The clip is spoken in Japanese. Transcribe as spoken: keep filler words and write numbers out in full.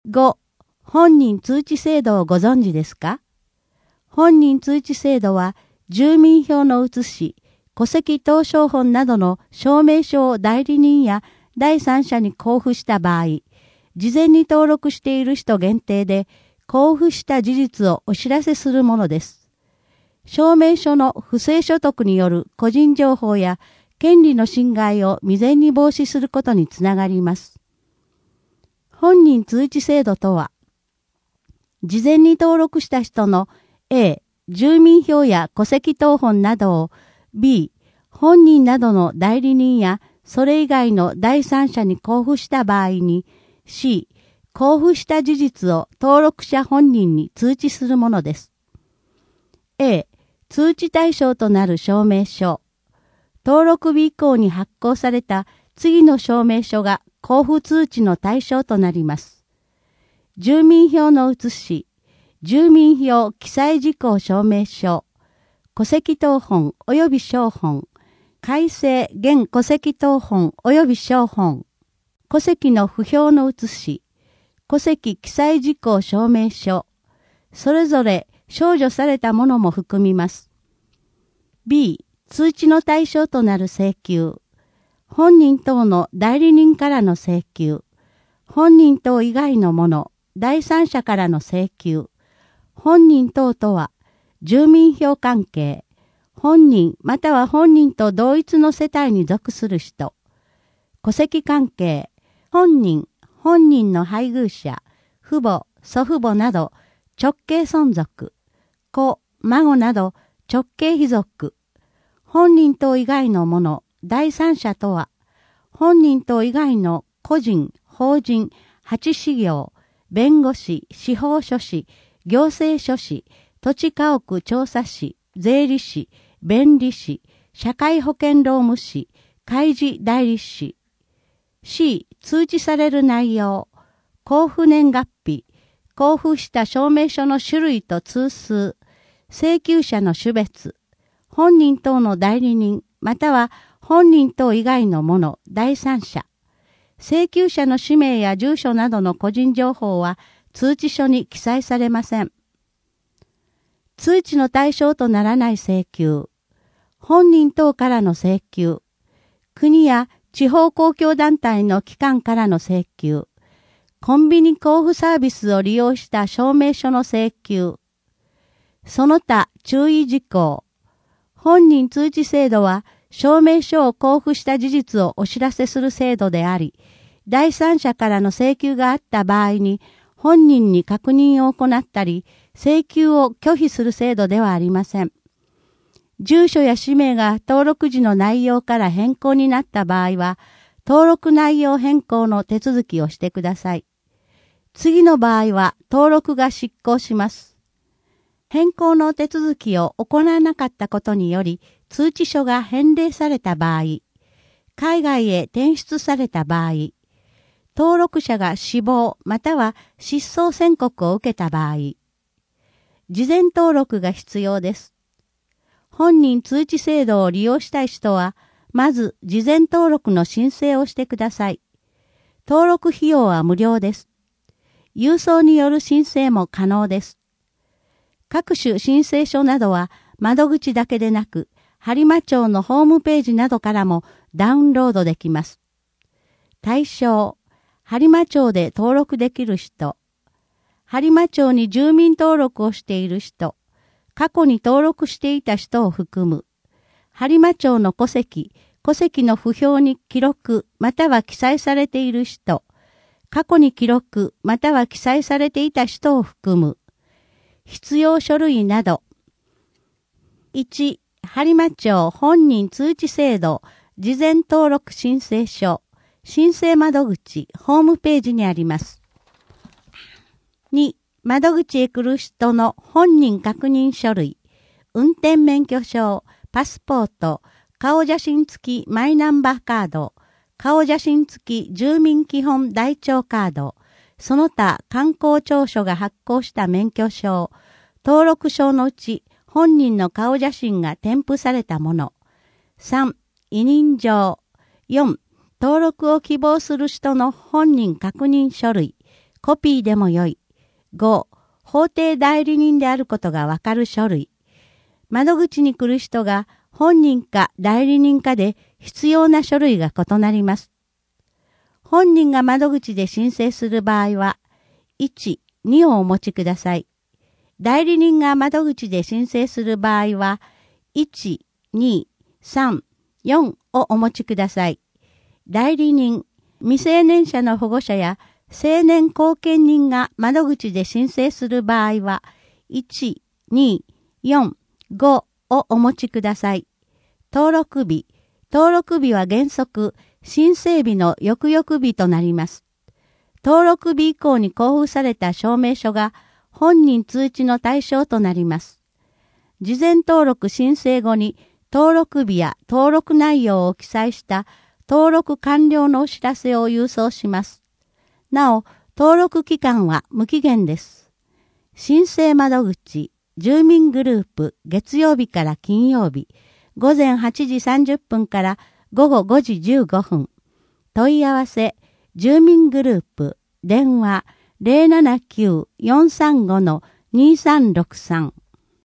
ご、本人通知制度をご存知ですか？本人通知制度は、住民票の写し、戸籍謄商本などの証明書を代理人や第三者に交付した場合、事前に登録している人限定で、交付した事実をお知らせするものです。証明書の不正所得による個人情報や権利の侵害を未然に防止することにつながります。本人通知制度とは、事前に登録した人の A、住民票や戸籍謄本などを B、本人などの代理人やそれ以外の第三者に交付した場合に C、交付した事実を登録者本人に通知するものです。A、通知対象となる証明書。登録日以降に発行された次の証明書が交付通知の対象となります。住民票の写し、住民票記載事項証明書、戸籍謄本及び証本、改正現戸籍謄本及び証本、戸籍の不評の写し、戸籍記載事項証明書、それぞれ消除されたものも含みます。B、通知の対象となる請求、本人等の代理人からの請求、本人等以外のもの、第三者からの請求、本人等とは、住民票関係、本人または本人と同一の世帯に属する人、戸籍関係、本人、本人の配偶者、父母、祖父母など直系孫族、子、孫など直系卑属、本人等以外のもの、第三者とは、本人等以外の個人、法人、八事業、弁護士、司法書士、行政書士、土地家屋調査士、税理士、弁理士、社会保険労務士、開示代理士。C、通知される内容、交付年月日、交付した証明書の種類と通数、請求者の種別、本人等の代理人、または本人等以外のもの、第三者。請求者の氏名や住所などの個人情報は通知書に記載されません。通知の対象とならない請求、本人等からの請求、国や地方公共団体の機関からの請求、コンビニ交付サービスを利用した証明書の請求、その他注意事項、本人通知制度は証明書を交付した事実をお知らせする制度であり、第三者からの請求があった場合に本人に確認を行ったり、請求を拒否する制度ではありません。住所や氏名が登録時の内容から変更になった場合は、登録内容変更の手続きをしてください。次の場合は登録が失効します。変更の手続きを行わなかったことにより、通知書が返礼された場合、海外へ転出された場合、登録者が死亡または失踪宣告を受けた場合、事前登録が必要です。本人通知制度を利用したい人は、まず事前登録の申請をしてください。登録費用は無料です。郵送による申請も可能です。各種申請書などは窓口だけでなく、播磨町のホームページなどからもダウンロードできます。対象、播磨町で登録できる人、播磨町に住民登録をしている人、過去に登録していた人を含む、播磨町の戸籍、戸籍の不評に記録または記載されている人、過去に記録または記載されていた人を含む、必要書類など。いち、播磨町本人通知制度事前登録申請書、申請窓口ホームページにあります。に、窓口へ来る人の本人確認書類、運転免許証、パスポート、顔写真付きマイナンバーカード、顔写真付き住民基本台帳カード、その他観光庁所が発行した免許証、登録証のうち本人の顔写真が添付されたもの。さん、委任状。よん、登録を希望する人の本人確認書類、 コピーでもよい。ご、法定代理人であることがわかる書類。窓口に来る人が本人か代理人かで必要な書類が異なります。本人が窓口で申請する場合は、いち、にをお持ちください。代理人が窓口で申請する場合は、いち、に、さん、よんをお持ちください。代理人、未成年者の保護者や成年後見人が窓口で申請する場合は、いち、に、よん、ごをお持ちください。登録日、登録日は原則、申請日の翌々日となります。登録日以降に交付された証明書が本人通知の対象となります。事前登録申請後に登録日や登録内容を記載した登録完了のお知らせを郵送します。なお、登録期間は無期限です。申請窓口、住民グループ、月曜日から金曜日、ごぜんはちじさんじゅっぷんからごごごじじゅうごふん。問い合わせ、住民グループ、電話 ゼロななきゅう よんさんご にさんろくさん。